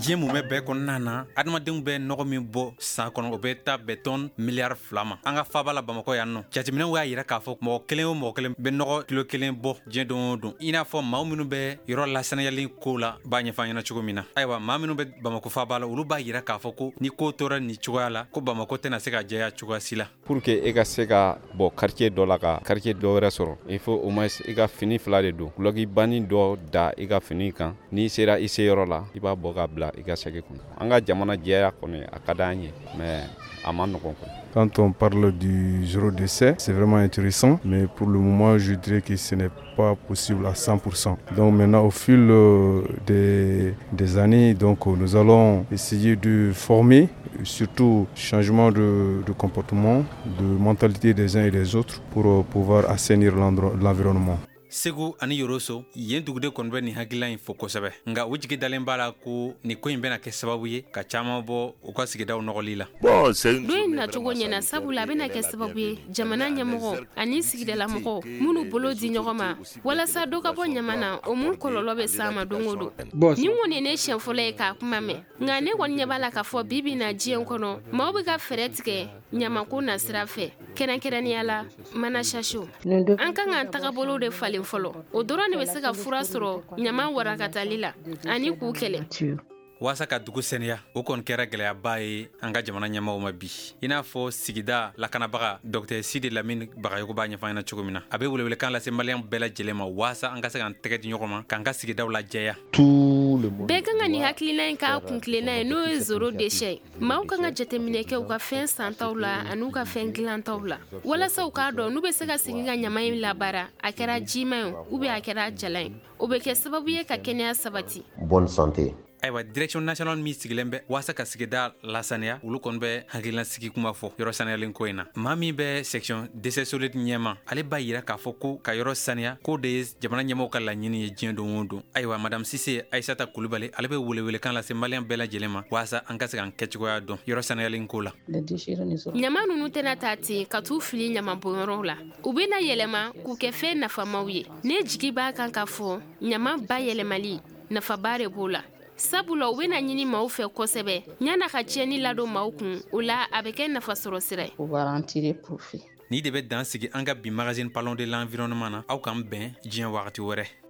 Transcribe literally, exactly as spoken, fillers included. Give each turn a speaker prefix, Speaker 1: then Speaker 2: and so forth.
Speaker 1: diɲɛ mun bɛ bɛɛ kɔnɔna na adamadenw bɛ nɔgɔ min bɔ san kɔnɔ o bɛ taa bɛn tɔn miliyari fila ma an ka faaba la bamakɔ yan nɔ jateminɛw y'a yira k'a fɔ mɔgɔ kelen o mɔgɔ kelen bɛ nɔgɔ kilo kelen bɔ diɲɛ don o don i n'a fɔ maa minnu bɛ yɔrɔ lasaniyali ko la b'a ɲɛfɔ an ɲɛna cogo min na ayiwa maa minnu bɛ bamakɔ faaba la olu b'a yira k'a fɔ ko ni ko tora nin cogoya la ko bamakɔ tɛna se ka jɛya cogoya si la
Speaker 2: pour que e ka se ka bɔ quartier dɔ la ka quartier dɔ wɛrɛ sɔrɔ il faut au moins i ka fini fila de don guloki banni dɔ da i ka fini kan n'i sera i se yɔrɔ la i b'a bɔ ka bila i ka sɛgɛ kɔnɔ an ka jamana jɛya kɔni a ka d'an ye mais a man nɔgɔn kɔni.
Speaker 3: Quand on parle du zéro décès, c'est vraiment intéressant, mais pour le moment, je dirais que ce n'est pas possible à cent pour cent. Donc maintenant, au fil des, des années, donc, nous allons essayer de former, surtout changement de, de comportement, de mentalité des uns et des autres pour pouvoir assainir l'environnement.
Speaker 1: Segu ani Yoroso yen dugude kɔni bɛ nin hakilila in fɔ kosɛbɛ nka u jigi dalen b'a la ko nin ko in bɛna kɛ sababu ye ka caman bɔ u ka sigidaw nɔgɔli la.
Speaker 4: don in nacogo ɲɛna sabula a bɛna kɛ sababu ye jamana ɲɛmɔgɔ ani sigidalamɔgɔw minnu bolo di ɲɔgɔn ma walasa dɔ ka bɔ ɲama na o mun kɔlɔlɔ bɛ s'a ma don o don. nin kɔni ne siɲɛ fɔlɔ ye k'a kuma mɛn nka ne kɔni ɲɛ b'a la k'a fɔ bi bi na diɲɛ kɔnɔ maaw bɛ ka fɛɛrɛ tigɛ ɲamako na sira fɛ kɛrɛnkɛrɛnnenya la mana sasiw an kan k'an tagabolo de falen fɔlɔ o dɔrɔn de bɛ se ka fura sɔrɔ ɲama warakatali la ani k'u kɛlɛ.
Speaker 1: Wasa ka dugu sɛniya o kɔni kɛra gɛlɛyaba ye an ka jamana ɲɛmaaw ma bi i n'a fɔ sigida lakanabaga Dr Sidi Lamine Bagayogo b'a ɲɛfɔ an ɲɛna cogo min na a bɛ welewelekan lase maliyɛn bɛɛ lajɛlen ma wasa an ka se k'an tɛgɛ di ɲɔgɔn ma k'an ka sigidaw lajɛya.
Speaker 4: bɛɛ kan ka nin hakilina in k'a kuntilenna ye n'o ye zéro déchet ye maaw kan ka jateminɛ kɛ u ka fɛn santaw la ani u ka fɛn dilantaw la walasa u k'a dɔn n'u bɛ se ka segin ka ɲama in labaara a kɛra jiman ye ou bien a kɛra jalan ye o bɛ kɛ sababu ye ka kɛnɛya sabati.
Speaker 5: Bonne santé.
Speaker 1: Ayiwa direction nationale min sigilen bɛ wasa ka sigida lasaniya olu kɔni bɛ hakilina sigi kuma fɔ yɔrɔ saniyalen ko in na maa min bɛ section décès solide ɲɛma ale b'a yira k'a fɔ ko ka yɔrɔ saniya ko de ye jamana ɲɛmɔgɔw ka laɲini ye diɲɛ don o don ayiwa madame Sise Aissata Kulibali ale bɛ welewelekan lase maliyɛn bɛɛ lajɛlen ma wasa an ka se k'an kɛcogoya dɔn yɔrɔ saniyalen ko la.
Speaker 4: ɲama ninnu tɛna taa ten ka t'u fili ɲamabɔnyɔrɔw la u bɛna yɛlɛma k'u kɛ fɛn nafamaw ye ne jigi b'a kan k'a fɔ ɲama ba yɛlɛmali nafaba de b'o la sabula u bɛna ɲini maaw fɛ kosɛbɛ ɲana ka tiɲɛni ladon maaw kun o la a bɛ kɛ nafasɔrɔ sira ye.
Speaker 1: Ni de bɛ dan sigi an ka bi magazine Parlons de l'environnement na aw k'an bɛn diɲɛ wagati wɛrɛ.